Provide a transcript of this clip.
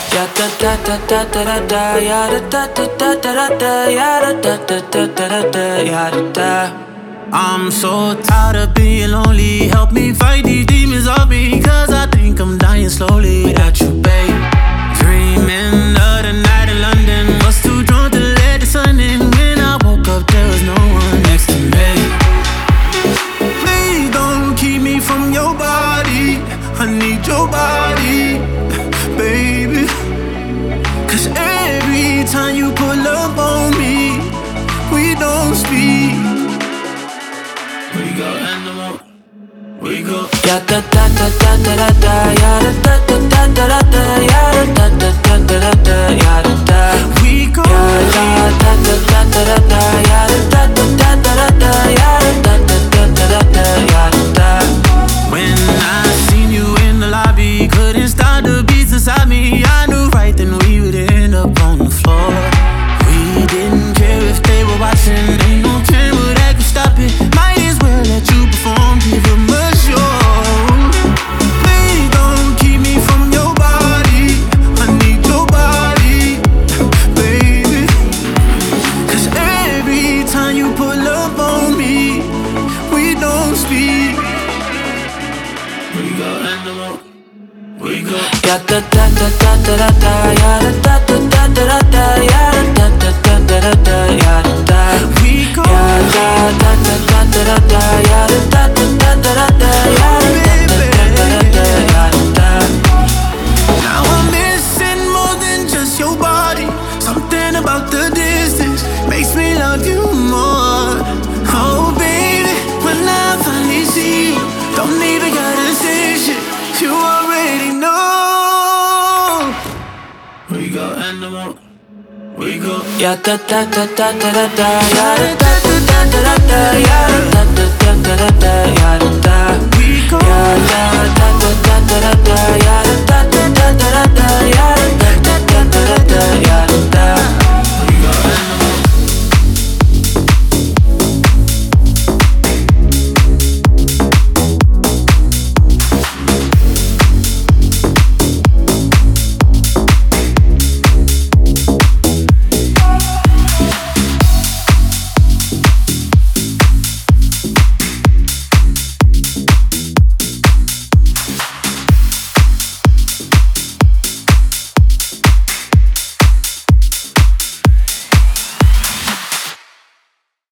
Ya da da da da da da da, ya da da da da da da, ya da da da da da da, ya da da. I'm so tired of being lonely. Help me fight these demons off me, 'cause I think I'm dying slowly without you, babe. Dreaming of the night in London, was too drunk to let the sun in. When I woke up, there was no one next to me. Please don't keep me from your body. I need your body, baby. 'Cause every time you pull up on me, we don't speak. We go animal, we go. Ya da da da da da da da, ya da da da da da da, ya da da da da da, ya da da. We go. Ya da da da da da da, ya da da da da da, ya da da da da, ya da. When I seen you in the lobby, couldn't stop the beats inside me. I knew right then we would end up on the floor. We didn't care if they were watching. Ain't no camera that could stop it. Might as well let you perform, give them a show. Please don't keep me from your body. I need your body, baby. 'Cause every time you pull up on me, we don't speak. We go animal, we go. Ya da da da da da da, ya da da da da da, ya da da da da, ya da. We go. Ya da da da da da, ya da da da da, ya da da da, ya da. Now I'm missing more than just your body. Something about the distance makes me love you more. Oh baby, when I finally see you, don't even gotta say shit, you already know. We go animal, we go. Ya da da da da da da, ya da da da da, ya da da da, ya da. We go. Ya da da da da da, ya da da da, ya